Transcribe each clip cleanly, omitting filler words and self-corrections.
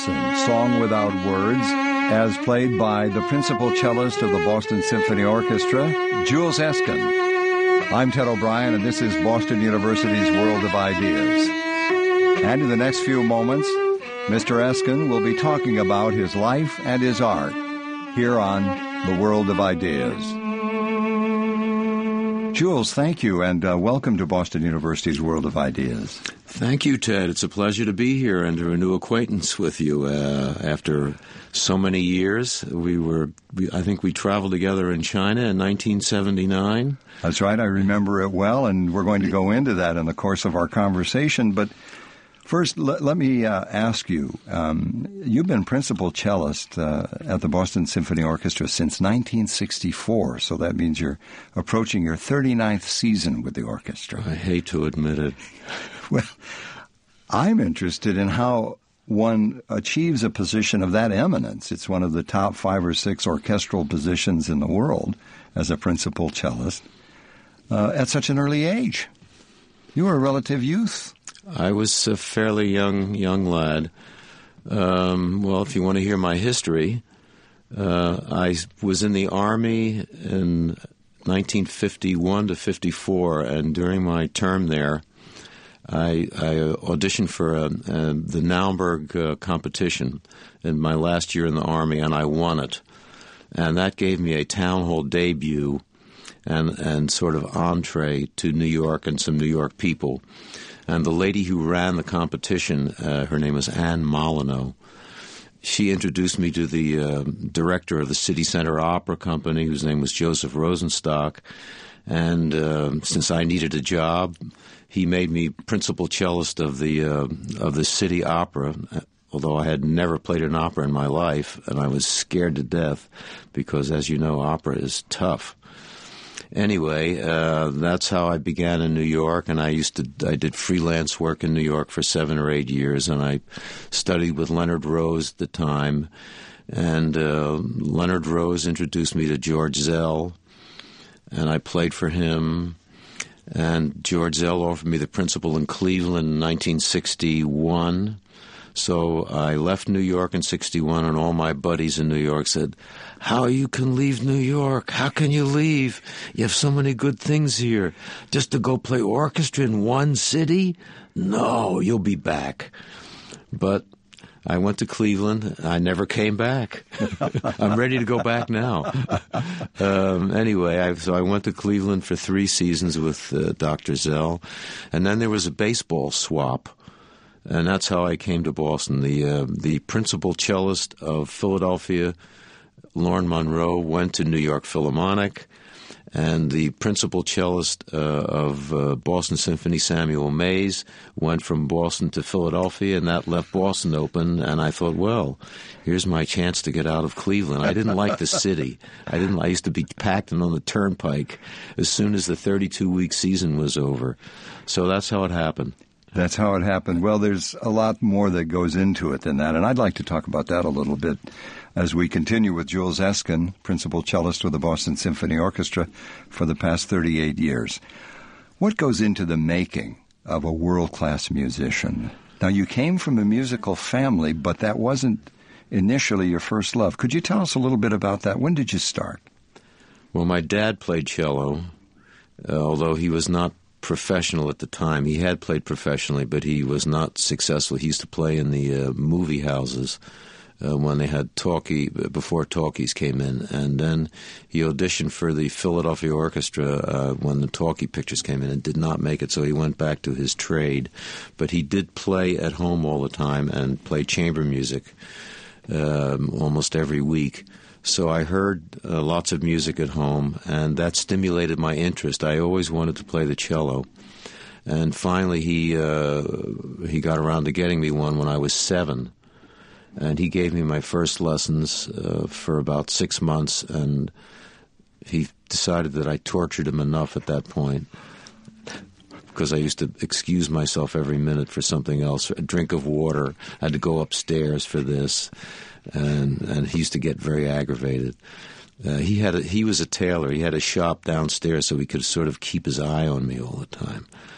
Listen, Song Without Words, as played by the principal cellist of the Boston Symphony Orchestra, Jules Eskin. I'm Ted O'Brien, and this is Boston University's World of Ideas. And in the next few moments, Mr. Eskin will be talking about his life and his art here on The World of Ideas. Jules, thank you, and welcome to Boston University's World of Ideas. Thank you, Ted. It's a pleasure to be here and to renew acquaintance with you after so many years. I think we traveled together in China in 1979. That's right. I remember it well, and we're going to go into that in the course of our conversation. But first, let me ask you, you've been principal cellist at the Boston Symphony Orchestra since 1964, so that means you're approaching your 39th season with the orchestra. I hate to admit it. Well, I'm interested in how one achieves a position of that eminence. It's one of the top 5 or 6 orchestral positions in the world as a principal cellist at such an early age. You were a relative youth. I was a fairly young lad. Well, if you want to hear my history, I was in the Army in 1951 to 54, and during my term there, I auditioned for the Naumburg competition in my last year in the Army, and I won it. And that gave me a town hall debut and sort of entree to New York and some New York people. And the lady who ran the competition, her name was Anne Molyneux. She introduced me to the director of the City Center Opera Company, whose name was Joseph Rosenstock. And since I needed a job, he made me principal cellist of the City Opera, although I had never played an opera in my life, and I was scared to death because, as you know, opera is tough. Anyway, that's how I began in New York, and I did freelance work in New York for 7 or 8 years, and I studied with Leonard Rose at the time. And Leonard Rose introduced me to George Zell, and I played for him. And George Zell offered me the principal in Cleveland in 1961. So I left New York in 61, and all my buddies in New York said, "How you can leave New York? How can you leave? You have so many good things here. Just to go play orchestra in one city? No, you'll be back." But I went to Cleveland. I never came back. I'm ready to go back now. Anyway, so I went to Cleveland for 3 seasons with Dr. Zell. And then there was a baseball swap. And that's how I came to Boston. The principal cellist of Philadelphia, Lorne Monroe, went to New York Philharmonic. And the principal cellist of Boston Symphony, Samuel Mays, went from Boston to Philadelphia, and that left Boston open. And I thought, well, here's my chance to get out of Cleveland. I didn't like the city. I used to be packed in on the turnpike as soon as the 32-week season was over. So that's how it happened. That's how it happened. Well, there's a lot more that goes into it than that, and I'd like to talk about that a little bit as we continue with Jules Eskin, principal cellist with the Boston Symphony Orchestra for the past 38 years. What goes into the making of a world-class musician? Now, you came from a musical family, but that wasn't initially your first love. Could you tell us a little bit about that? When did you start? Well, my dad played cello, although he was not professional at the time. He had played professionally, but he was not successful. He used to play in the movie houses when they had before talkies came in. And then he auditioned for the Philadelphia Orchestra when the talkie pictures came in and did not make it, so he went back to his trade. But he did play at home all the time and play chamber music almost every week. So I heard lots of music at home, and that stimulated my interest. I always wanted to play the cello. And finally he got around to getting me one when I was 7. And he gave me my first lessons for about 6 months, and he decided that I tortured him enough at that point, because I used to excuse myself every minute for something else. A drink of water, I had to go upstairs for this, and he used to get very aggravated. He was a tailor. He had a shop downstairs, so he could sort of keep his eye on me all the time.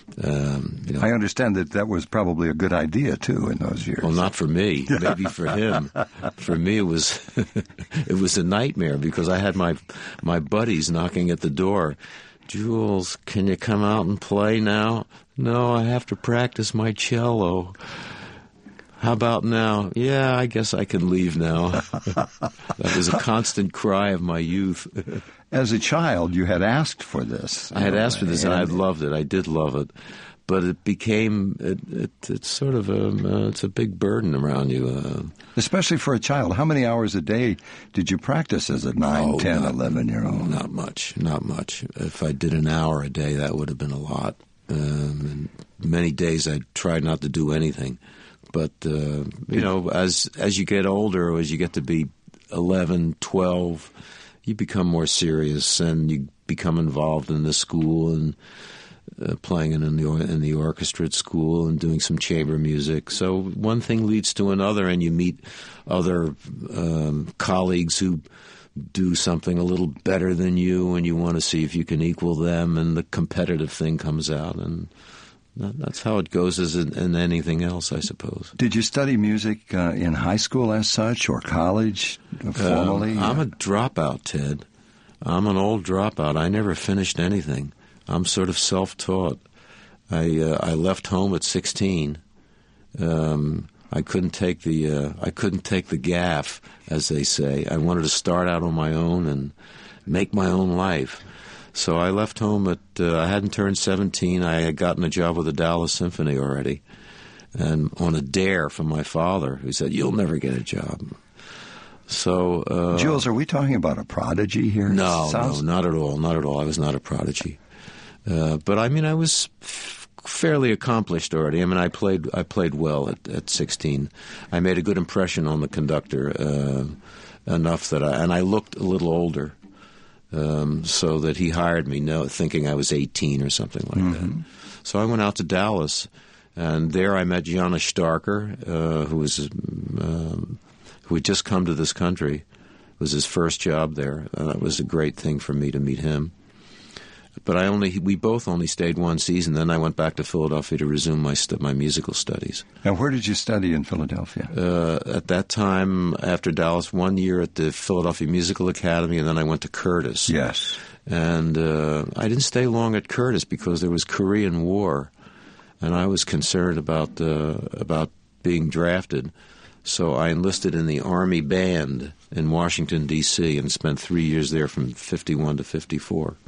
I understand that was probably a good idea too in those years. Well, not for me. Maybe for him. For me, it was it was a nightmare because I had my buddies knocking at the door. Jules, can you come out and play now? No, I have to practice my cello. How about now? Yeah, I guess I can leave now. That was a constant cry of my youth. As a child, you had asked for this. I had asked for this, and I loved it. I did love it. But it became, it's sort of it's a big burden around you. Especially for a child. How many hours a day did you practice as a 9, 10, 11-year-old? Not much. If I did an hour a day, that would have been a lot. And many days I tried not to do anything. But, as you get older, as you get to be 11, 12, you become more serious and you become involved in the school and playing in the orchestra at school and doing some chamber music. So one thing leads to another, and you meet other colleagues who do something a little better than you, and you want to see if you can equal them, and the competitive thing comes out, and that's how it goes as in anything else, I suppose. Did you study music in high school as such, or college formally? I'm a dropout, Ted. I'm an old dropout. I never finished anything. I'm sort of self-taught. I left home at 16. I couldn't take the gaff, as they say. I wanted to start out on my own and make my own life. So I left home I hadn't turned 17. I had gotten a job with the Dallas Symphony already, and on a dare from my father, who said, "You'll never get a job." So, Jules, are we talking about a prodigy here? No, not at all. Not at all. I was not a prodigy, but I mean, I was fairly accomplished already. I mean, I played well at 16. I made a good impression on the conductor, enough that I looked a little older. So that he hired me, thinking I was 18 or something like that. So I went out to Dallas, and there I met Janos Starker, who had just come to this country. It was his first job there, and it was a great thing for me to meet him. But we both only stayed one season. Then I went back to Philadelphia to resume my musical studies. Now, where did you study in Philadelphia? At that time, after Dallas, 1 year at the Philadelphia Musical Academy, and then I went to Curtis. Yes. And I didn't stay long at Curtis because there was Korean War, and I was concerned about being drafted. So I enlisted in the Army Band in Washington, D.C., and spent 3 years there from 51 to 54.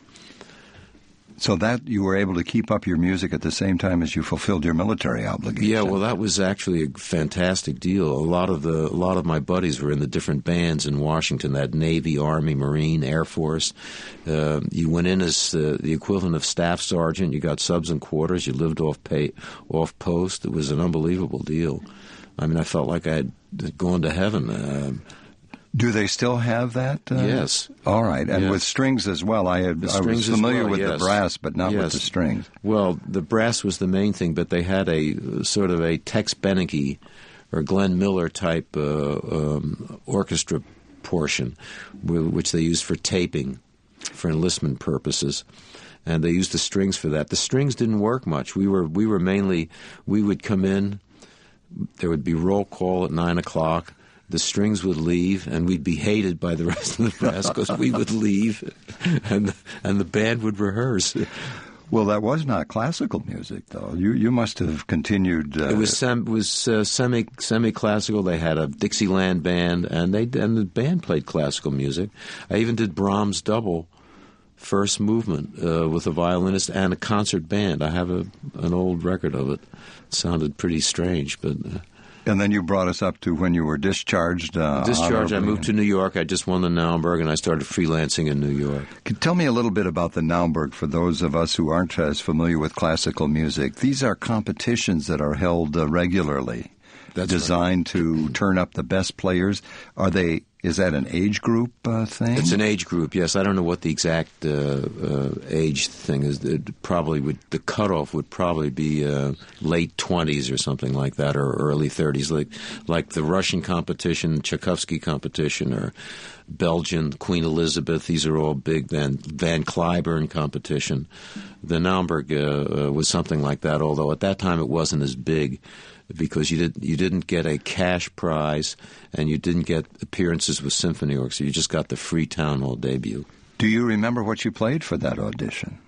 So that you were able to keep up your music at the same time as you fulfilled your military obligations. Yeah, well, that was actually a fantastic deal. A lot of my buddies were in the different bands in Washington. That Navy, Army, Marine, Air Force. You went in as the equivalent of staff sergeant. You got subs and quarters. You lived off post. It was an unbelievable deal. I mean, I felt like I had gone to heaven. Do they still have that? Yes. All right. And yes. With strings as well. I was familiar with the brass, but not with the strings. Well, the brass was the main thing, but they had a sort of a Tex Beneke or Glenn Miller type orchestra portion, which they used for taping, for enlistment purposes. And they used the strings for that. The strings didn't work much. We would come in, there would be roll call at 9 o'clock. The strings would leave, and we'd be hated by the rest of the brass because we would leave, and the band would rehearse. Well, that was not classical music, though. You must have continued. It was semi-classical. They had a Dixieland band, and the band played classical music. I even did Brahms' double first movement with a violinist and a concert band. I have an old record of it. It sounded pretty strange, but. And then you brought us up to when you were discharged. I moved to New York. I just won the Naumburg, and I started freelancing in New York. Tell me a little bit about the Naumburg for those of us who aren't as familiar with classical music. These are competitions that are held regularly. That's designed to turn up the best players. Is that an age group thing? It's an age group, yes. I don't know what the exact age thing is. The cutoff would probably be late 20s or something like that, or early 30s, like the Russian competition, Tchaikovsky competition, or Belgian Queen Elizabeth. These are all big. Van Cliburn competition. The Naumburg was something like that, although at that time it wasn't as big, because you didn't get a cash prize and you didn't get appearances with symphony orchestra. You just got the free town hall debut. Do you remember what you played for that audition?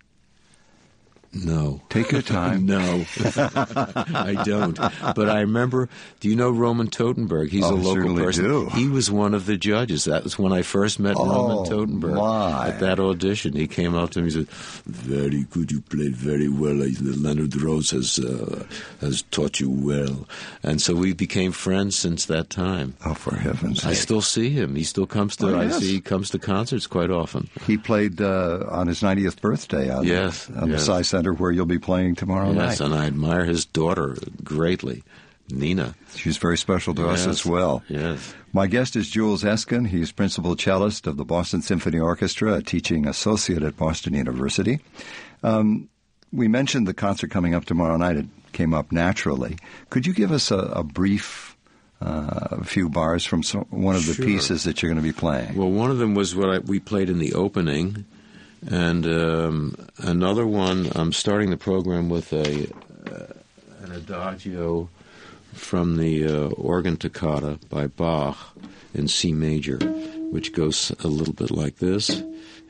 No. Take your time. No, I don't. But I remember, do you know Roman Totenberg? He's a local person. Do. He was one of the judges. That was when I first met Roman Totenberg at that audition. He came up to me and said, "Very good, you played very well. Leonard Rose has taught you well." And so we became friends since that time. Oh, for heaven's sake. I still see him. He still comes to, he comes to concerts quite often. He played on his 90th birthday on the Psy Center, where you'll be playing tomorrow night. Yes, and I admire his daughter greatly, Nina. She's very special to us as well. Yes. My guest is Jules Eskin. He's principal cellist of the Boston Symphony Orchestra, a teaching associate at Boston University. We mentioned the concert coming up tomorrow night. It came up naturally. Could you give us a brief few bars from one of the pieces that you're going to be playing? Well, one of them was what we played in the opening. And another one, I'm starting the program with an adagio from the Organ Toccata by Bach in C major, which goes a little bit like this.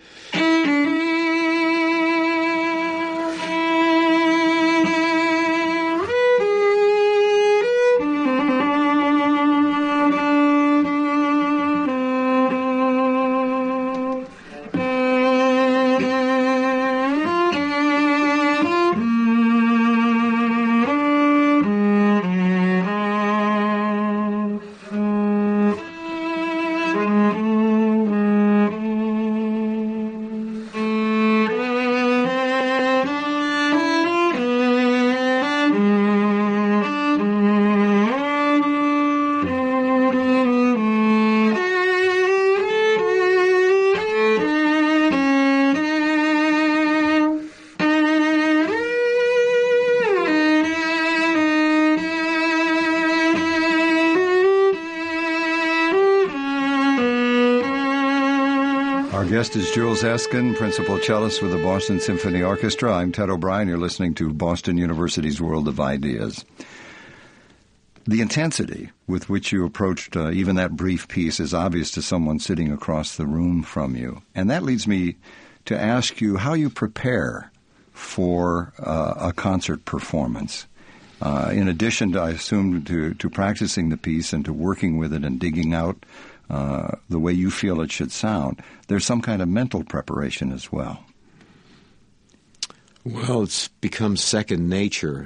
Our guest is Jules Eskin, principal cellist with the Boston Symphony Orchestra. I'm Ted O'Brien. You're listening to Boston University's World of Ideas. The intensity with which you approached even that brief piece is obvious to someone sitting across the room from you. And that leads me to ask you how you prepare for a concert performance. In addition to, I assume, to practicing the piece and to working with it and digging out the way you feel it should sound, there's some kind of mental preparation as well. Well, it's become second nature.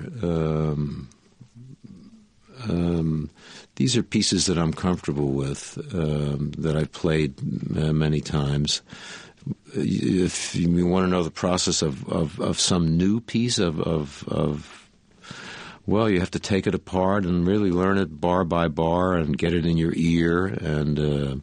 These are pieces that I'm comfortable with, that I've played many times. If you want to know the process of some new piece well, you have to take it apart and really learn it bar by bar and get it in your ear and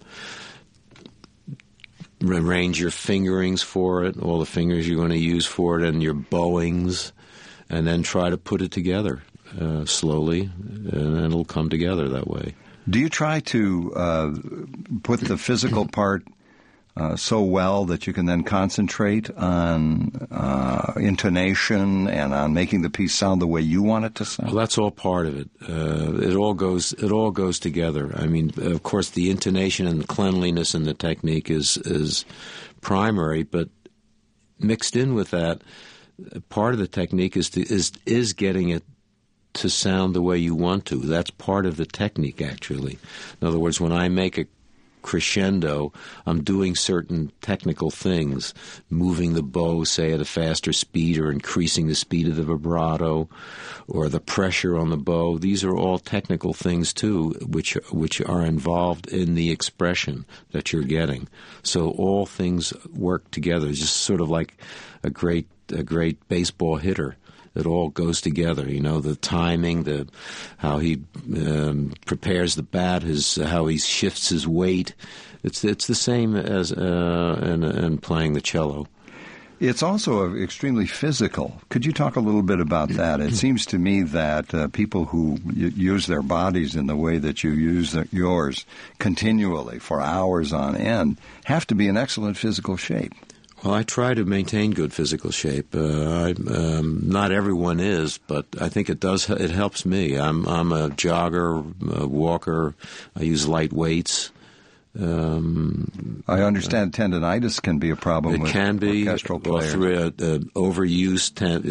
arrange your fingerings for it, all the fingers you're going to use for it, and your bowings, and then try to put it together slowly, and it'll come together that way. Do you try to put the physical part so well that you can then concentrate on intonation and on making the piece sound the way you want it to sound? Well, that's all part of it. It all goes together. I mean, of course, the intonation and the cleanliness and the technique is primary, but mixed in with that, part of the technique is getting it to sound the way you want to. That's part of the technique, actually. In other words, when I make a crescendo, I'm doing certain technical things, moving the bow, say, at a faster speed, or increasing the speed of the vibrato, or the pressure on the bow. These are all technical things, too, which are involved in the expression that you're getting. So all things work together. It's just sort of like a great baseball hitter. it all goes together. The timing, how he prepares the bat, how he shifts his weight. It's the same as in playing the cello. It's also extremely physical. Could you talk a little bit about that? It seems to me that people who use their bodies in the way that you use yours continually for hours on end have to be in excellent physical shape. Well, I try to maintain good physical shape. Not everyone is, but I think it does. It helps me. I'm a jogger, a walker. I use light weights. I understand tendinitis can be a problem with orchestral players. Overuse,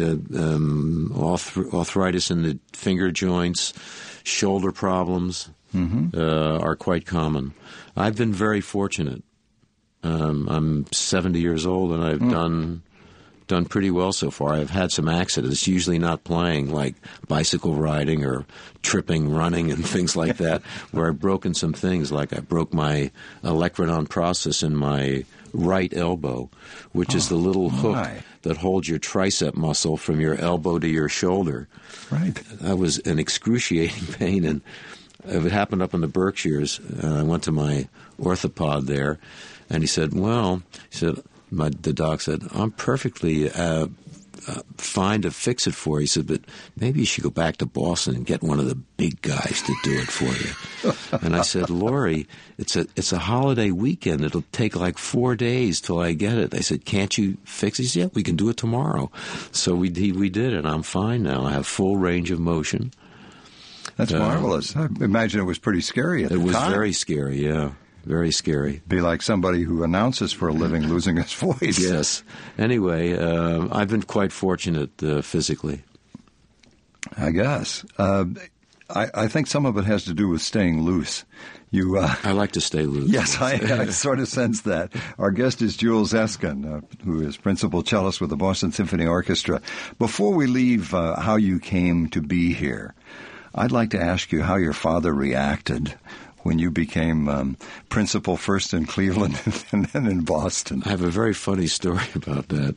arthritis in the finger joints, shoulder problems are quite common. I've been very fortunate. I'm 70 years old, and I've done pretty well so far. I've had some accidents, usually not playing, like bicycle riding or tripping, running, and things like that, where I've broken some things, like I broke my olecranon process in my right elbow, which is the little hook that holds your tricep muscle from your elbow to your shoulder. Right. That was an excruciating pain, and it happened up in the Berkshires. I went to my orthopod there, and he said, the doc said, I'm perfectly fine to fix it for you. He said, but maybe you should go back to Boston and get one of the big guys to do it for you. And I said, Laurie, it's a holiday weekend. It'll take like 4 days till I get it. I said, can't you fix it? He said, yeah, we can do it tomorrow. So we did it. I'm fine now. I have full range of motion. That's marvelous. I imagine it was pretty scary at the time. It was very scary, yeah. Very scary. Be like somebody who announces for a living losing his voice. Yes. Anyway, I've been quite fortunate physically. I guess. I think some of it has to do with staying loose. I like to stay loose. Yes, I sort of sense that. Our guest is Jules Eskin, who is principal cellist with the Boston Symphony Orchestra. Before we leave how you came to be here, I'd like to ask you how your father reacted when you became principal first in Cleveland and then in Boston. I have a very funny story about that.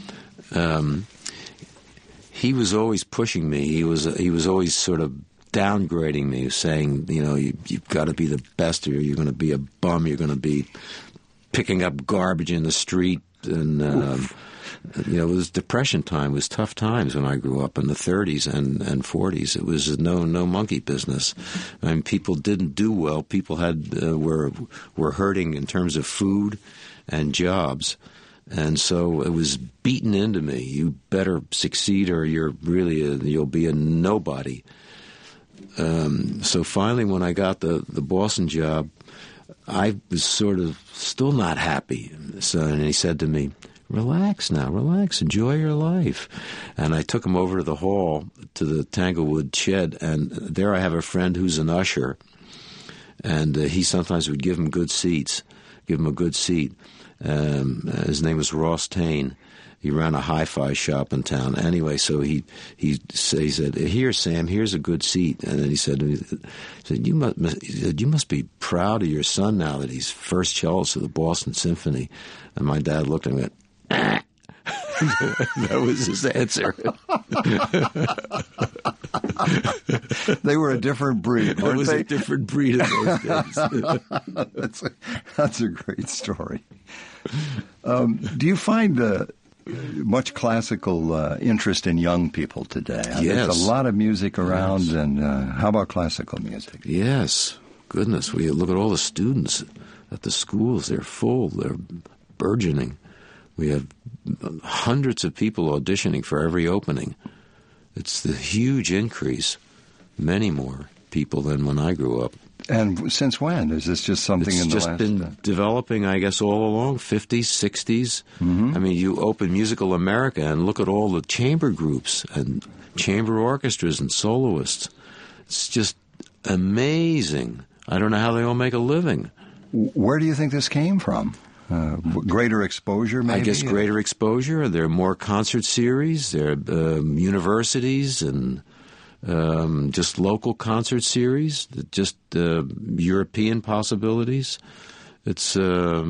He was always pushing me. He was always sort of downgrading me, saying, you've got to be the best, or you're going to be a bum. You're going to be picking up garbage in the street, and it was Depression time. It was tough times when I grew up in the 30s and 40s. It was no monkey business. I mean, people didn't do well. People were hurting in terms of food and jobs. And so it was beaten into me. You better succeed or you'll be a nobody. So finally, when I got the Boston job, I was sort of still not happy. And he said to me, relax, enjoy your life. And I took him over to the hall, to the Tanglewood shed, and there I have a friend who's an usher, and he sometimes would give him a good seat. His name was Ross Tane. He ran a hi-fi shop in town. Anyway, so he said, "Here, Sam, here's a good seat." And then he said to me, "You must be proud of your son now that he's first cellist of the Boston Symphony." And my dad looked at me and went, that was his answer. They were a different breed, weren't they? It was a different breed in those days. That's a great story. Do you find much classical interest in young people today? Yes. There's a lot of music around, yes. And how about classical music? Yes. Goodness, we look at all the students at the schools. They're full. They're burgeoning. We have hundreds of people auditioning for every opening. It's the huge increase, many more people than when I grew up. And since when? Is this just something in the last... It's just been developing, I guess, all along, 50s, 60s. Mm-hmm. I mean, you open Musical America and look at all the chamber groups and chamber orchestras and soloists. It's just amazing. I don't know how they all make a living. Where do you think this came from? Greater exposure, maybe? I guess greater exposure. There are more concert series. There are universities and just local concert series, just European possibilities. It's a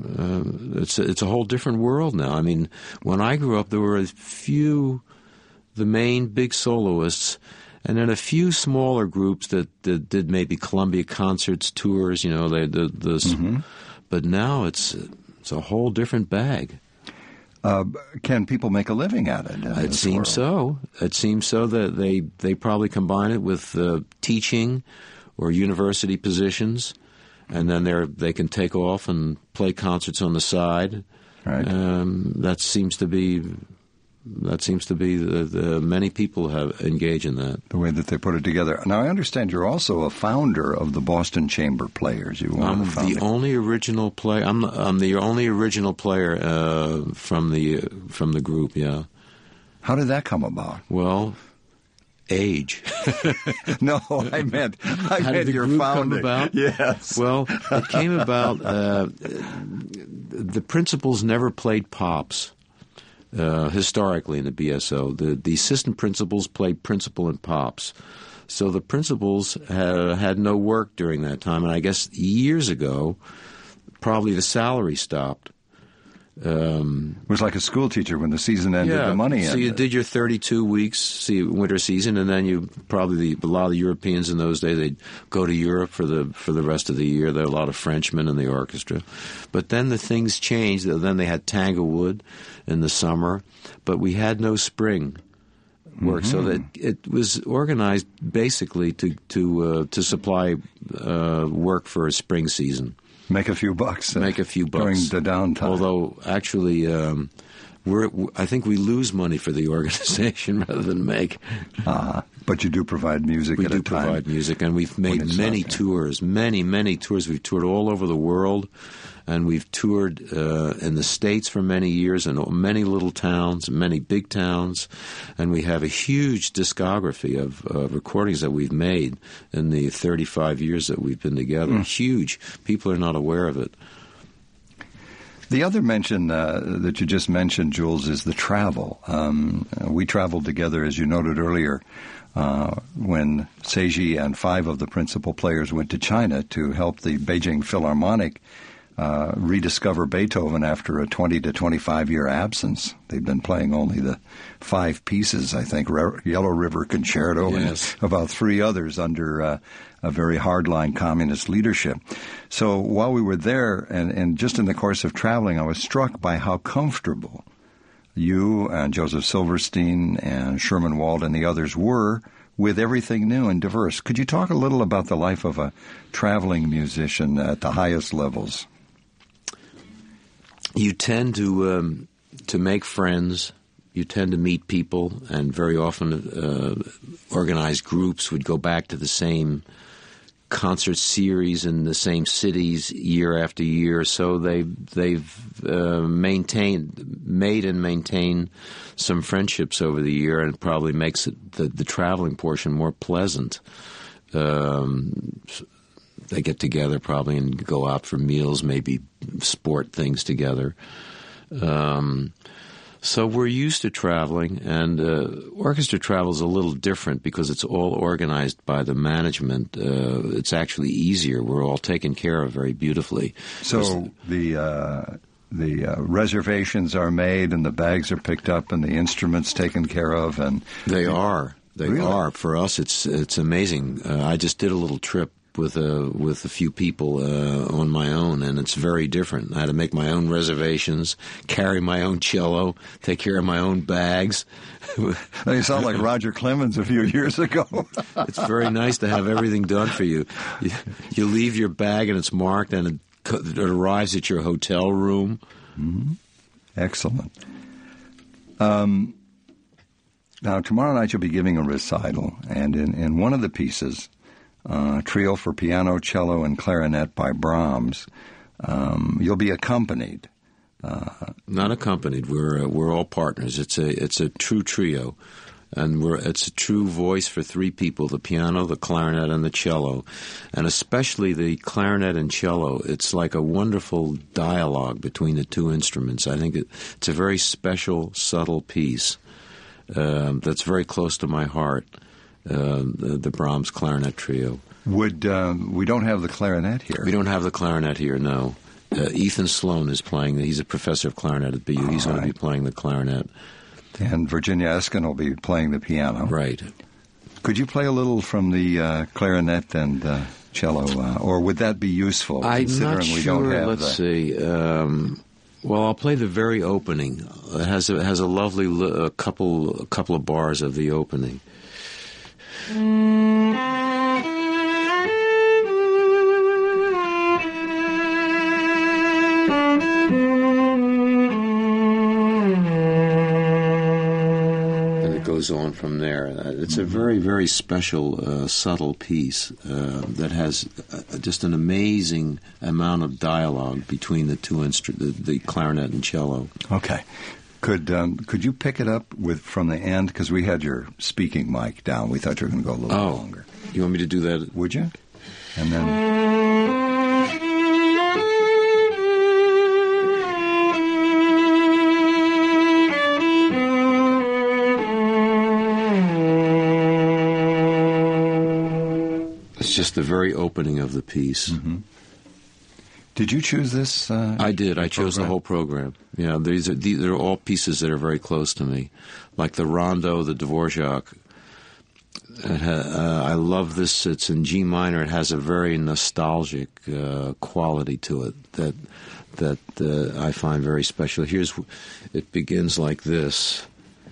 whole different world now. I mean, when I grew up, there were a few the main big soloists, and then a few smaller groups that did maybe Columbia Concerts tours. But now it's a whole different bag. Can people make a living at it? It seems so. It seems so that they probably combine it with teaching or university positions, and then they can take off and play concerts on the side. Right. That seems to be the many people have engaged in that. The way that they put it together. Now, I understand you're also a founder of the Boston Chamber Players. I'm the only original player. I'm the only original player from the group. Yeah. How did that come about? Well, age. No, I meant How did the your group founding. come about? Yes. Well, it came about. The principals never played pops. Historically in the BSO, the assistant principals played principal and pops. So the principals had no work during that time, and I guess years ago, probably the salary stopped. It was like a school teacher when the season ended, the money ended. So you did your 32 weeks winter season, and then you probably a lot of the Europeans in those days, they'd go to Europe for the rest of the year. There were a lot of Frenchmen in the orchestra. But then the things changed. Then they had Tanglewood in the summer, but we had no spring work, so that it was organized basically to supply work for a spring season. Make a few bucks. Make a few bucks during the downtime. Although, actually, I think we lose money for the organization rather than make. But you do provide music we at a time. We do provide music, and we've made many tours, many tours. We've toured all over the world, and we've toured in the States for many years, in many little towns, many big towns, and we have a huge discography of recordings that we've made in the 35 years that we've been together. Huge. People are not aware of it. The other mention that you just mentioned, Jules, is the travel. We traveled together, as you noted earlier, when Seiji and 5 of the principal players went to China to help the Beijing Philharmonic rediscover Beethoven after a 20 to 25-year absence. They'd been playing only the 5 pieces, I think, Yellow River Concerto, yes, and about 3 others under a very hardline communist leadership. So while we were there, and just in the course of traveling, I was struck by how comfortable you and Joseph Silverstein and Sherman Wald and the others were with everything new and diverse. Could you talk a little about the life of a traveling musician at the highest levels? You tend to make friends. You tend to meet people, and very often organized groups would go back to the same concert series in the same cities year after year. So they've made and maintained some friendships over the year, and probably makes it the traveling portion more pleasant. They get together probably and go out for meals, maybe sport things together. So we're used to traveling, and orchestra travel is a little different because it's all organized by the management. It's actually easier. We're all taken care of very beautifully. So the reservations are made, and the bags are picked up, and the instruments taken care of, and they are. They really are. For us, it's amazing. I just did a little trip with a few people on my own, and it's very different. I had to make my own reservations, carry my own cello, take care of my own bags. You sound like Roger Clemens a few years ago. It's very nice to have everything done for you. You leave your bag and it's marked, and it arrives at your hotel room. Mm-hmm. Excellent. Now, tomorrow night you'll be giving a recital, and in one of the pieces, Trio for Piano, Cello, and Clarinet by Brahms, you'll be accompanied. Not accompanied. We're all partners. It's a true trio, and it's a true voice for 3 people: the piano, the clarinet, and the cello. And especially the clarinet and cello, it's like a wonderful dialogue between the 2 instruments. I think it's a very special, subtle piece that's very close to my heart. The Brahms clarinet trio. We don't have the clarinet here. We don't have the clarinet here, no. Ethan Sloan is playing. He's a professor of clarinet at BU. He's going to be playing the clarinet. And Virginia Eskin will be playing the piano. Right. Could you play a little from the clarinet and cello, or would that be usful? I'm considering not sure. We don't have Let's see. Well, I'll play the very opening. It has a lovely couple of bars of the opening. Goes on from there. It's a very, very special, subtle piece that has just an amazing amount of dialogue between the two the clarinet and cello. Okay. Could you pick it up from the end? Because we had your speaking mic down. We thought you were going to go a little longer. You want me to do that? Would you? And then... It's just the very opening of the piece. Mm-hmm. Did you choose this? I did. I chose the whole program. Yeah, these are all pieces that are very close to me, like the Rondo, the Dvorak. I love this. It's in G minor. It has a very nostalgic quality to it that I find very special. It begins like this.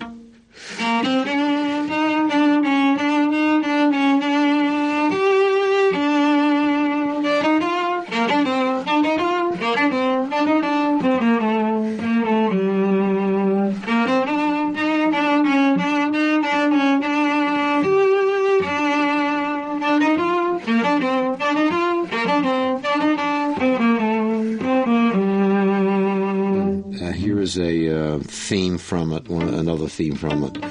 Here is a theme from it, another theme from it.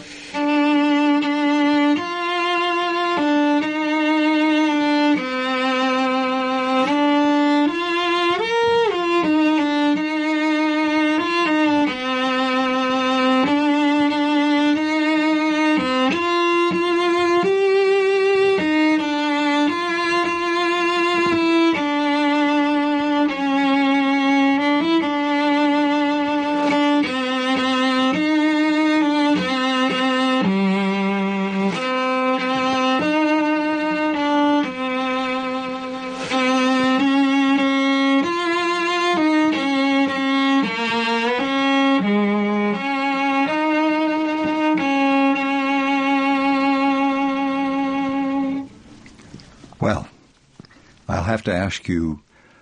Well, I'll have to ask you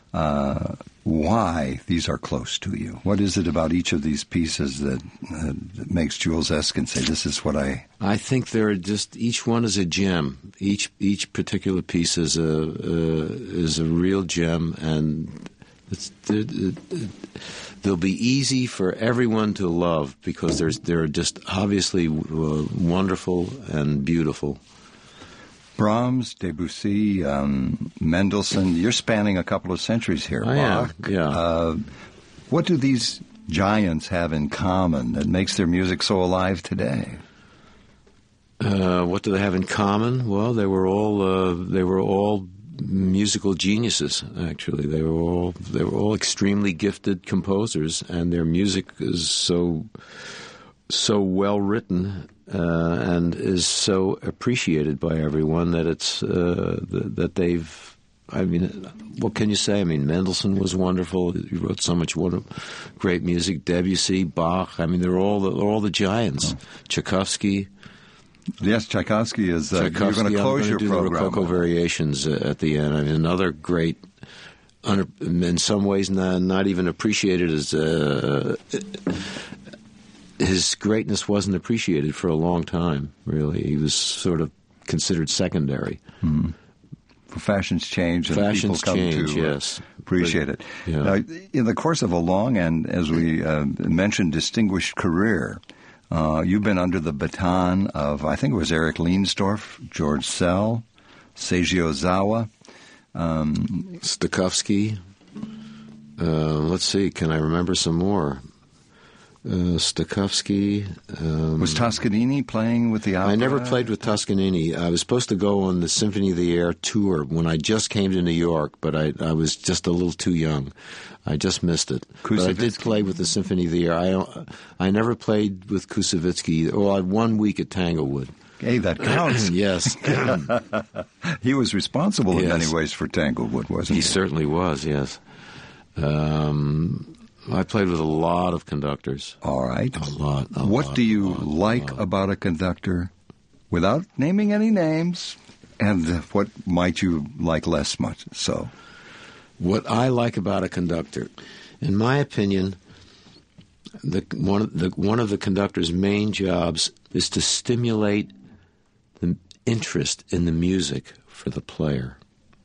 why these are close to you. What is it about each of these pieces that makes Jules Eskin say, this is what I think they're just, each one is a gem. Each particular piece is a real gem, and they'll be easy for everyone to love because they're just obviously wonderful and beautiful. Brahms, Debussy, Mendelssohn, you're spanning a couple of centuries here. I am, yeah. What do these giants have in common that makes their music so alive today? What do they have in common? Well, they were all musical geniuses. Actually, they were all extremely gifted composers, and their music is so well written. And is so appreciated by everyone that it's that they've. I mean, what can you say? I mean, Mendelssohn was wonderful. He wrote so much great music. Debussy, Bach. I mean, they're all the giants. Tchaikovsky. Yes, Tchaikovsky is. You're going to close your program. The Rococo Variations at the end. I mean, another great. In some ways, not even appreciated as. His greatness wasn't appreciated for a long time, really. He was sort of considered secondary. Mm-hmm. Fashions change, and people come to appreciate it. Yeah. Now, in the course of a long and, as we mentioned, distinguished career, you've been under the baton of, I think it was Eric Leensdorf, George Szell, Seiji Ozawa. Stokowski. Let's see, can I remember some more? Stokowski. Was Toscanini playing with the opera? I never played with Toscanini. I was supposed to go on the Symphony of the Air tour when I just came to New York, but I was just a little too young. I just missed it. But I did play with the Symphony of the Air. I never played with Koussevitzky. Well, I had 1 week at Tanglewood. Hey, that counts. Yes. He was responsible in many ways for Tanglewood, wasn't he? He certainly was, yes. I played with a lot of conductors. All right. A lot. What do you like about a conductor, without naming any names, and what might you like less much so? What I like about a conductor, in my opinion, one of the conductor's main jobs is to stimulate the interest in the music for the player.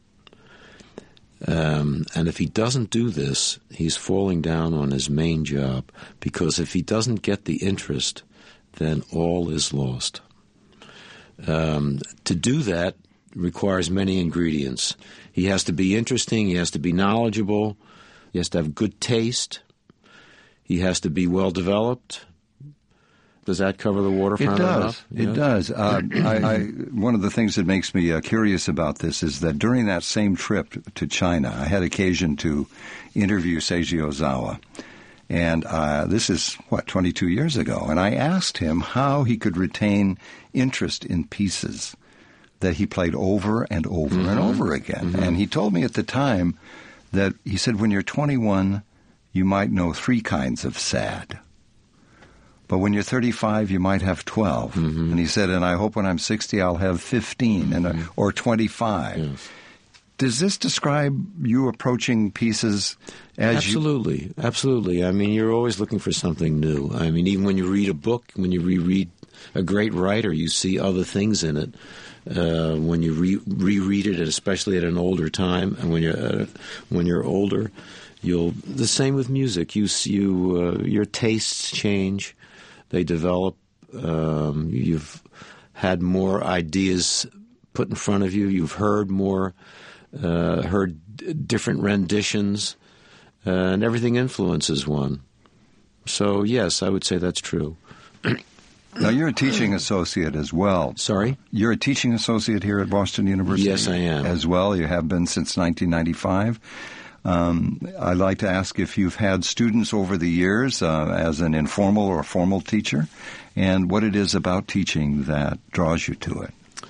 And if he doesn't do this, he's falling down on his main job, because if he doesn't get the interest, then all is lost. To do that requires many ingredients. He has to be interesting, he has to be knowledgeable, he has to have good taste, he has to be well developed. Does that cover the waterfront enough? It does. One of the things that makes me curious about this is that during that same trip to China, I had occasion to interview Seiji Ozawa. And this is, 22 years ago. And I asked him how he could retain interest in pieces that he played over and over and over again. And he told me at the time that, he said, when you're 21, you might know 3 kinds of sad. But when you're 35, you might have 12. And he said, and I hope when I'm 60, I'll have 15 or 25. Yes. Does this describe you approaching pieces as Absolutely. Absolutely. I mean, you're always looking for something new. I mean, even when you read a book, when you reread a great writer, you see other things in it. When you reread it, especially at an older time, and when you're older, the same with music. Your tastes change. They develop. You've had more ideas put in front of you. You've heard more, heard different renditions, and everything influences one. So, yes, I would say that's true. Now, you're a teaching associate as well. Sorry? You're a teaching associate here at Boston University? Yes, I am. As well. You have been since 1995. I'd like to ask if you've had students over the years as an informal or formal teacher, and what it is about teaching that draws you to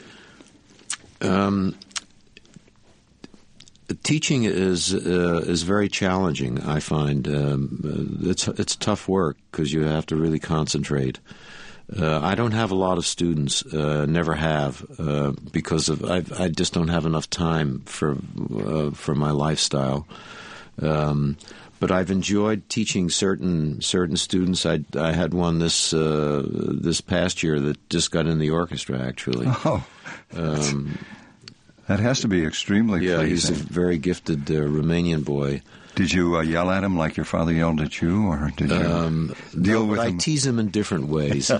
it. Teaching is very challenging, I find. It's tough work because you have to really concentrate. I don't have a lot of students, never have, because I just don't have enough time for my lifestyle. But I've enjoyed teaching certain students. I had one this past year that just got in the orchestra, actually. Oh, that has to be extremely pleasing. Yeah, he's a very gifted Romanian boy. Did you yell at him like your father yelled at you, or did you deal with him? I tease him in different ways.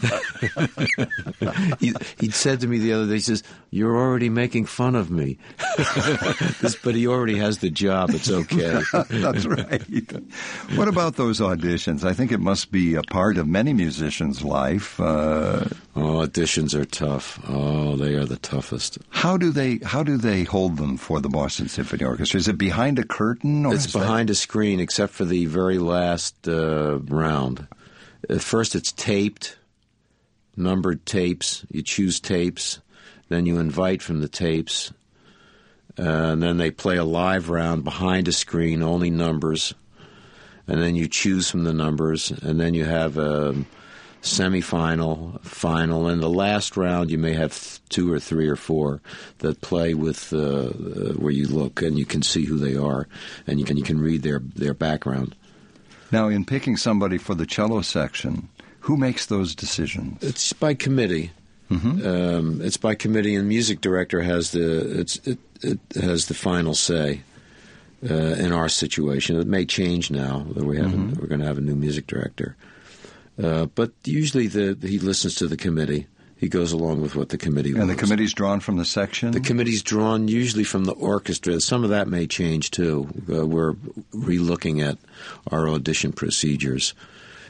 He said to me the other day, he says, "You're already making fun of me." But he already has the job. It's okay. That's right. What about those auditions? I think it must be a part of many musicians' life. Auditions are tough. Oh, they are the toughest. How do they hold them for the Boston Symphony Orchestra? Is it behind a curtain? Or it's behind a screen, except for the very last round. At first, it's taped, numbered tapes. You choose tapes. Then you invite from the tapes. And then they play a live round behind a screen, only numbers. And then you choose from the numbers. And then you have a semifinal, final, and the last round you may have 2 or 3 or 4 that play with where you look and you can see who they are and you can read their background. Now, in picking somebody for the cello section, who makes those decisions? It's by committee. It's by committee, and music director has it has the final say. In our situation, it may change now that we're going to have a new music director. But usually he listens to the committee. He goes along with what the committee wants. And the committee's drawn from the section? The committee's drawn usually from the orchestra. Some of that may change, too. We're relooking at our audition procedures.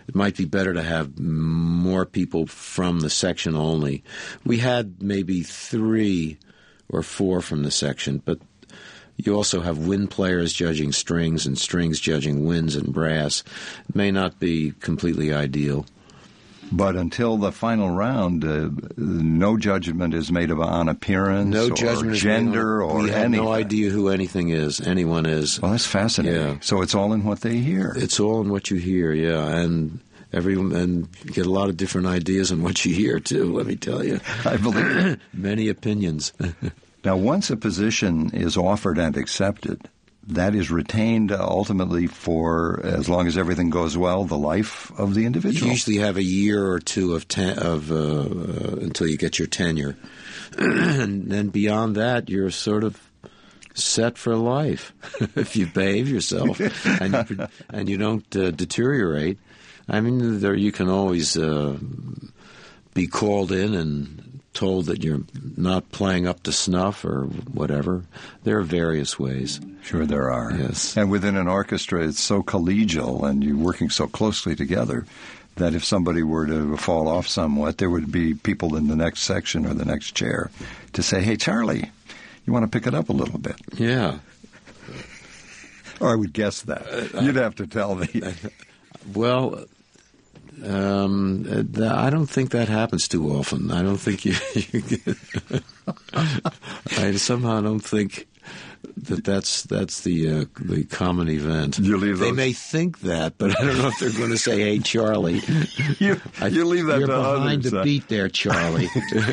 it might be better to have more people from the section only. We had maybe 3 or 4 from the section, but you also have wind players judging strings and strings judging winds and brass. It may not be completely ideal. But until the final round, no judgment is made on appearance no or judgment gender or anything. We have no idea who anyone is. Well, that's fascinating. Yeah. So it's all in what they hear. It's all in what you hear, yeah. And you get a lot of different ideas on what you hear, too, let me tell you. I believe it. Many opinions. Now, once a position is offered and accepted, that is retained ultimately for, as long as everything goes well, the life of the individual. You usually have a year or two until you get your tenure. And then beyond that, you're sort of set for life if you behave yourself and you don't deteriorate. I mean, you can always be called in and told that you're not playing up to snuff or whatever. There are various ways. Sure there are. Yes. And within an orchestra, it's so collegial and you're working so closely together that if somebody were to fall off somewhat, there would be people in the next section or the next chair to say, hey, Charlie, you want to pick it up a little bit? Yeah. Or I would guess that. You'd have to tell me. Well, I don't think that happens too often. I don't think I somehow don't think that's the common event. They may think that, but I don't know if they're going to say, "Hey, Charlie, you leave that you're to behind others, the beat there, Charlie."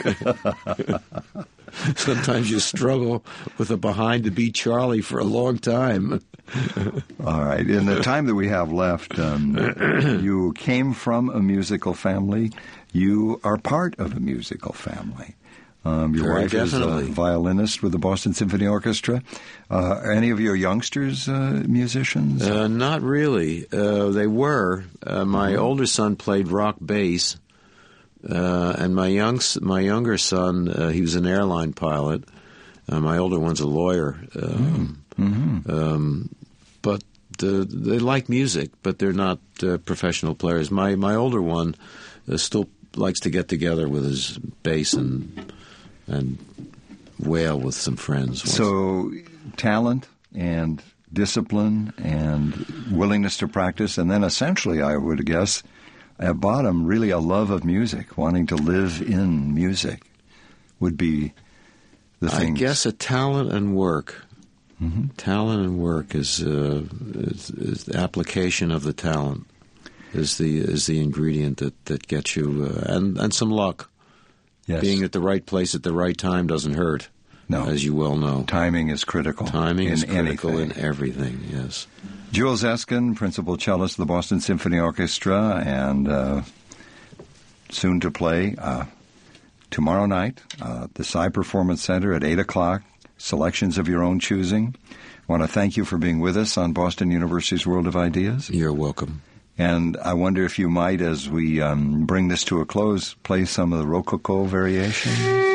Sometimes you struggle with a behind the beat Charlie for a long time. All right. In the time that we have left, you came from a musical family. You are part of a musical family. Your wife is a violinist with the Boston Symphony Orchestra. Are any of your youngsters musicians? Not really. They were. My older son played rock bass, and my younger son, he was an airline pilot. My older one's a lawyer. But they like music, but they're not professional players. My older one still likes to get together with his bass and wail with some friends. So talent and discipline and willingness to practice, and then essentially, I would guess, at bottom, really a love of music, wanting to live in music would be the thing. I guess a talent and work. Mm-hmm. Talent and work is the application of the talent is the ingredient that gets you and some luck. Yes. Being at the right place at the right time doesn't hurt. No, as you well know. Timing is critical. Timing is critical anything. In everything. Yes. Jules Eskin, principal cellist of the Boston Symphony Orchestra, and soon to play tomorrow night at the Psy Performance Center at 8:00. Selections of your own choosing. I want to thank you for being with us on Boston University's World of Ideas. You're welcome. And I wonder if you might, as we bring this to a close, play some of the Rococo variations.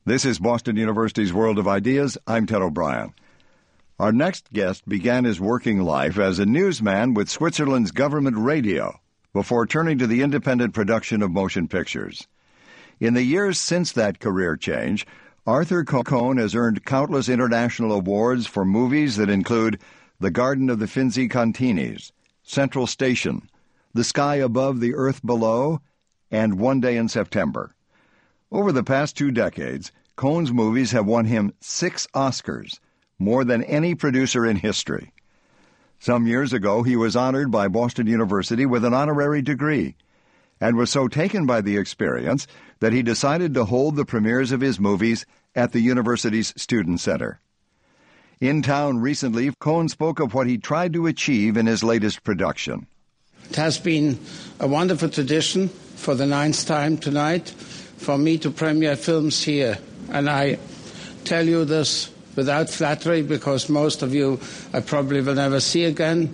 This is Boston University's World of Ideas. I'm Ted O'Brien. Our next guest began his working life as a newsman with Switzerland's government radio before turning to the independent production of motion pictures. In the years since that career change, Arthur Cohn has earned countless international awards for movies that include The Garden of the Finzi Continis, Central Station, The Sky Above, the Earth Below, and One Day in September. Over the past 2 decades, Cohn's movies have won him 6 Oscars, more than any producer in history. Some years ago, he was honored by Boston University with an honorary degree, and was so taken by the experience that he decided to hold the premieres of his movies at the university's Student Center. In town recently, Cohn spoke of what he tried to achieve in his latest production. It has been a wonderful tradition for the 9th time tonight for me to premiere films here. And I tell you this without flattery, because most of you I probably will never see again,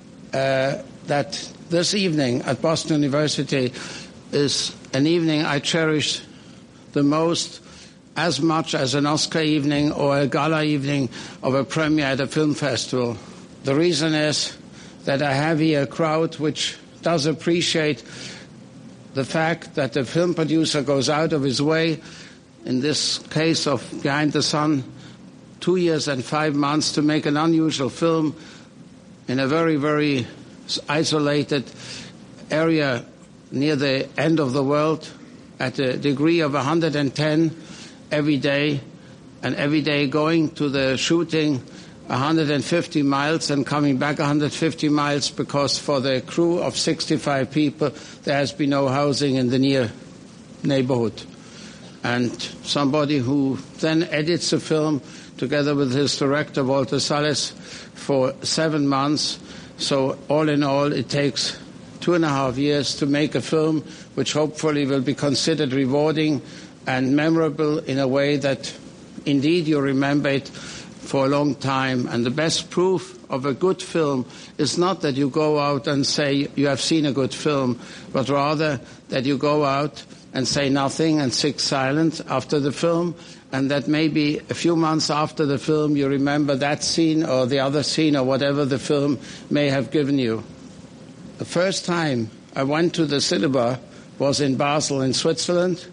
that this evening at Boston University is an evening I cherish the most, as much as an Oscar evening or a gala evening of a premiere at a film festival. The reason is that I have here a crowd which does appreciate the fact that the film producer goes out of his way, in this case of Behind the Sun, 2 years and 5 months to make an unusual film in a very, very isolated area near the end of the world at a degree of 110 every day, and every day going to the shooting 150 miles and coming back 150 miles, because for the crew of 65 people there has been no housing in the near neighborhood. And somebody who then edits the film together with his director Walter Salles for 7 months. So all in all it takes 2.5 years to make a film which hopefully will be considered rewarding and memorable in a way that indeed you remember it for a long time. And the best proof of a good film is not that you go out and say you have seen a good film, but rather that you go out and say nothing and sit silent after the film, and that maybe a few months after the film you remember that scene or the other scene or whatever the film may have given you. The first time I went to the cinema was in Basel in Switzerland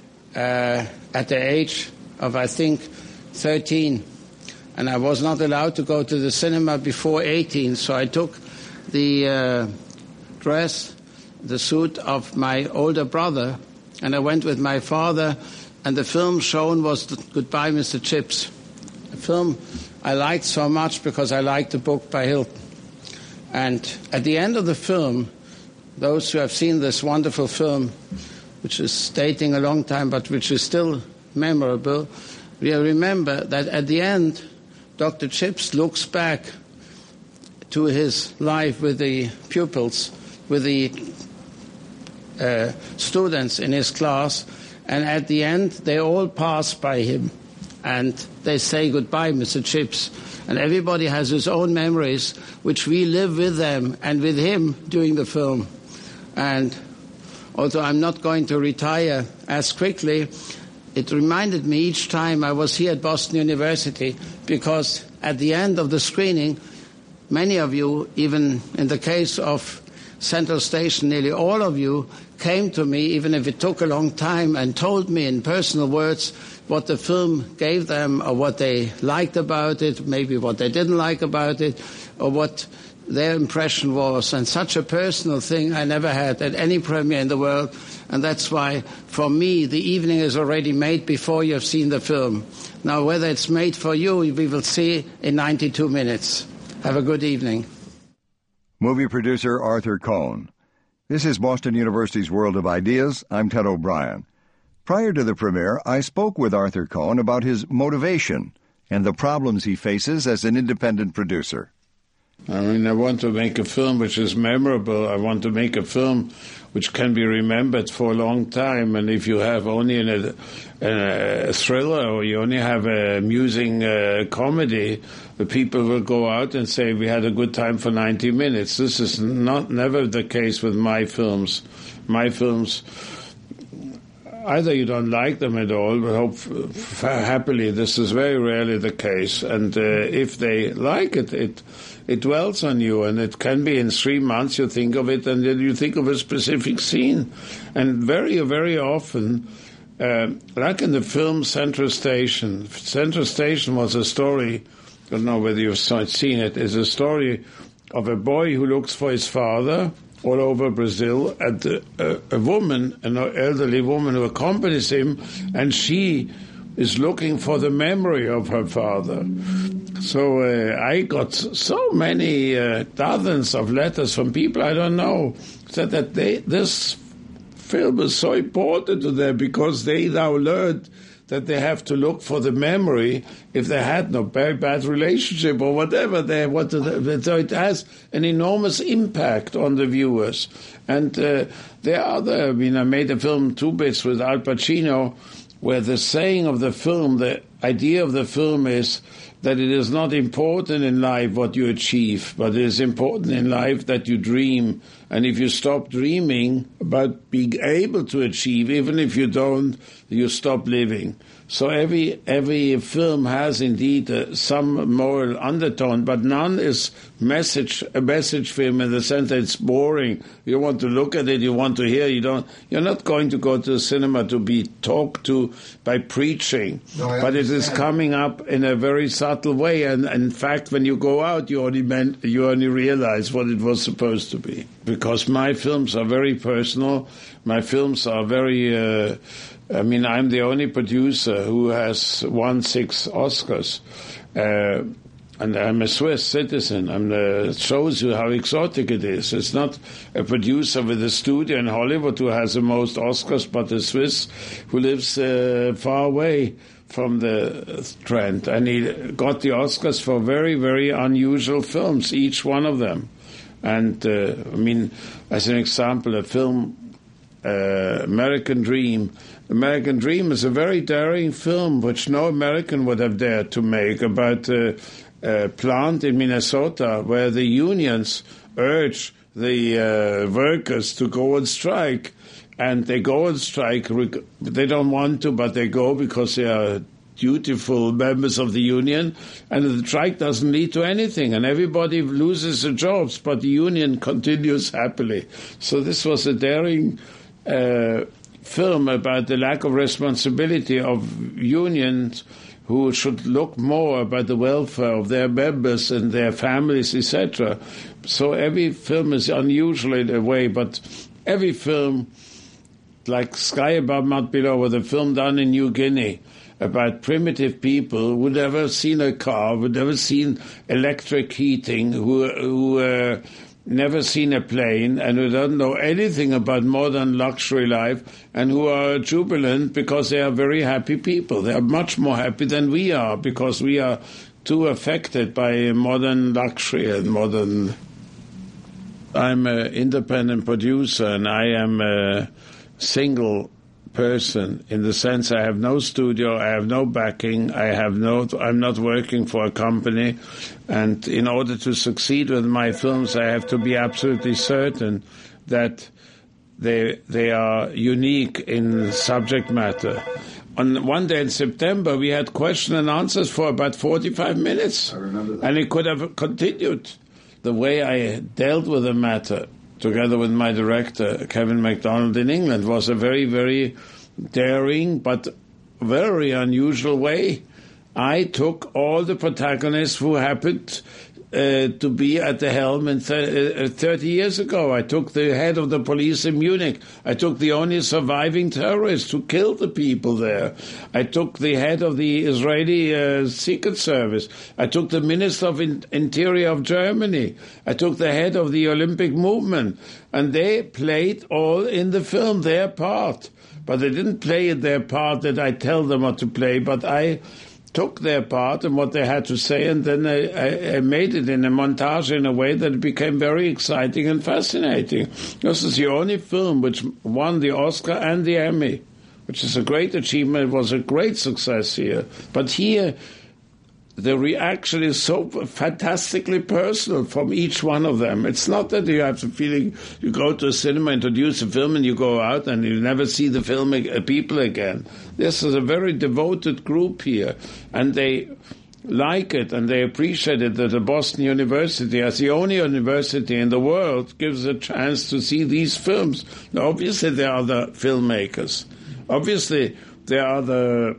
at the age of, I think, 13. And I was not allowed to go to the cinema before 18, so I took the dress, the suit of my older brother, and I went with my father, and the film shown was Goodbye, Mr. Chips, a film I liked so much because I liked the book by Hilton. And at the end of the film, those who have seen this wonderful film, which is dating a long time but which is still memorable, we remember that at the end, Dr. Chips looks back to his life with the pupils, with the students in his class, and at the end they all pass by him and they say goodbye, Mr. Chips. And everybody has his own memories, which we live with them and with him during the film. And although I'm not going to retire as quickly, it reminded me each time I was here at Boston University, because at the end of the screening, many of you, even in the case of Central Station, nearly all of you came to me, even if it took a long time, and told me in personal words what the film gave them, or what they liked about it, maybe what they didn't like about it, or what their impression was. And such a personal thing I never had at any premiere in the world. And that's why, for me, the evening is already made before you have seen the film. Now, whether it's made for you, we will see in 92 minutes. Have a good evening. Movie producer Arthur Cohn. This is Boston University's World of Ideas. I'm Ted O'Brien. Prior to the premiere, I spoke with Arthur Cohn about his motivation and the problems he faces as an independent producer. I mean, I want to make a film which is memorable. I want to make a film which can be remembered for a long time. And if you have only a thriller, or you only have a amusing comedy, the people will go out and say, we had a good time for 90 minutes. This is never the case with my films. My films either you don't like them at all, but happily this is very rarely the case. And if they like it, it dwells on you, and it can be in 3 months you think of it, and then you think of a specific scene. And very, very often, like in the film Central Station was a story, I don't know whether you've seen it, is a story of a boy who looks for his father all over Brazil, and a woman, an elderly woman who accompanies him, and she is looking for the memory of her father. So I got so many dozens of letters from people I don't know, said that this film is so important to them because they now learned that they have to look for the memory if they had no very bad relationship or whatever they wanted. So it has an enormous impact on the viewers. And there are other, I made a film, Two Bits, with Al Pacino, where the saying of the film, the idea of the film is that it is not important in life what you achieve, but it is important in life that you dream. And if you stop dreaming about being able to achieve, even if you don't, you stop living. So every film has indeed some moral undertone, but none is a message film in the sense that it's boring. You want to look at it, you want to hear. You're not going to go to the cinema to be talked to by preaching, but it is coming up in a very subtle way. And in fact, when you go out, you only realize what it was supposed to be. Because my films are very personal. My films are very. I'm the only producer who has won 6 Oscars, and I'm a Swiss citizen. It shows you how exotic it is. It's not a producer with a studio in Hollywood who has the most Oscars, but a Swiss who lives far away from the trend. And he got the Oscars for very, very unusual films, each one of them. And, as an example, a film, American Dream. American Dream is a very daring film which no American would have dared to make, about a plant in Minnesota where the unions urge the workers to go on strike. And they go on strike. They don't want to, but they go because they are dutiful members of the union, and the strike doesn't lead to anything, and everybody loses their jobs, but the union continues happily. So this was a daring film about the lack of responsibility of unions who should look more about the welfare of their members and their families, etc. So every film is unusual in a way, but every film, like Sky Above Mud Below, was a film done in New Guinea about primitive people who never seen a car, who never seen electric heating, who never seen a plane, and who don't know anything about modern luxury life, and who are jubilant because they are very happy people. They are much more happy than we are, because we are too affected by modern luxury and modern... I'm an independent producer, and I am a single person in the sense I have no studio, I have no backing, I'm not working for a company, and in order to succeed with my films I have to be absolutely certain that they are unique in subject matter. On one day in September we had question and answers for about 45 minutes. I remember that. And it could have continued. The way I dealt with the matter, together with my director, Kevin MacDonald in England, was a very, very daring but very unusual way. I took all the protagonists who happened to be at the helm 30 years ago. I took the head of the police in Munich. I took the only surviving terrorist who killed the people there. I took the head of the Israeli Secret Service. I took the Minister of Interior of Germany. I took the head of the Olympic movement. And they played all in the film their part. But they didn't play their part that I tell them what to play, but I took their part and what they had to say, and then I made it in a montage in a way that it became very exciting and fascinating. This is the only film which won the Oscar and the Emmy, which is a great achievement. It was a great success here. But here, the reaction is so fantastically personal from each one of them. It's not that you have the feeling you go to a cinema, introduce a film, and you go out and you never see the film people again. This is a very devoted group here, and they like it and they appreciate it that the Boston University, as the only university in the world, gives a chance to see these films. Now, obviously, there are the filmmakers. Obviously, there are the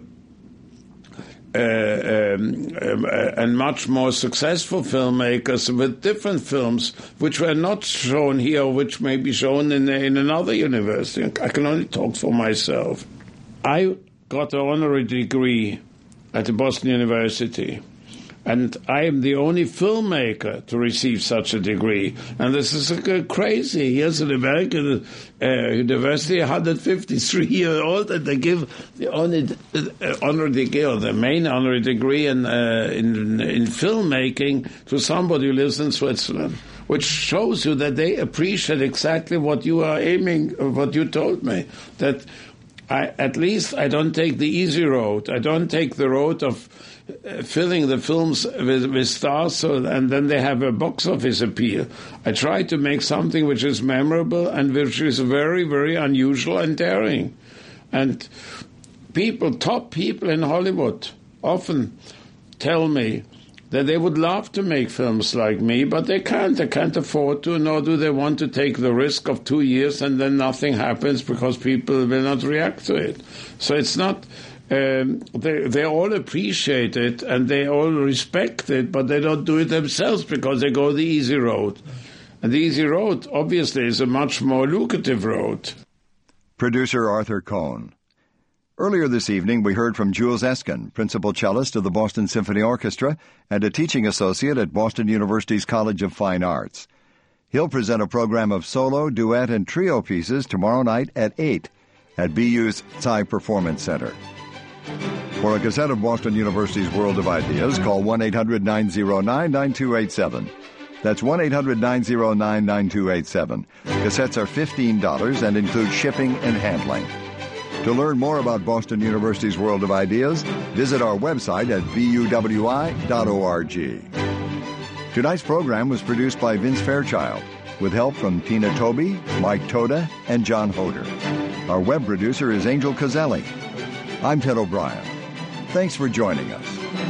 and much more successful filmmakers with different films which were not shown here, which may be shown in another university. I can only talk for myself. I got an honorary degree at the Boston University, and I am the only filmmaker to receive such a degree. And this is crazy. Here's an American university, 153-year-old, and they give the honorary degree, or the main honorary degree in filmmaking to somebody who lives in Switzerland, which shows you that they appreciate exactly what you are aiming, what you told me, that at least I don't take the easy road. I don't take the road of filling the films with stars and then they have a box office appeal. I try to make something which is memorable and which is very, very unusual and daring. And top people in Hollywood often tell me that they would love to make films like me, but they can't. They can't afford to, nor do they want to take the risk of 2 years and then nothing happens because people will not react to it. So it's not... They all appreciate it and they all respect it, but they don't do it themselves because they go the easy road. And the easy road, obviously, is a much more lucrative road. Producer Arthur Cohn. Earlier this evening, we heard from Jules Eskin, principal cellist of the Boston Symphony Orchestra and a teaching associate at Boston University's College of Fine Arts. He'll present a program of solo, duet, and trio pieces tomorrow night at 8 at BU's Tsai Performance Center. For a cassette of Boston University's World of Ideas, call 1-800-909-9287. That's 1-800-909-9287. Cassettes are $15 and include shipping and handling. To learn more about Boston University's World of Ideas, visit our website at buwi.org. Tonight's program was produced by Vince Fairchild, with help from Tina Toby, Mike Toda, and John Hoder. Our web producer is Angel Coselli. I'm Ted O'Brien. Thanks for joining us.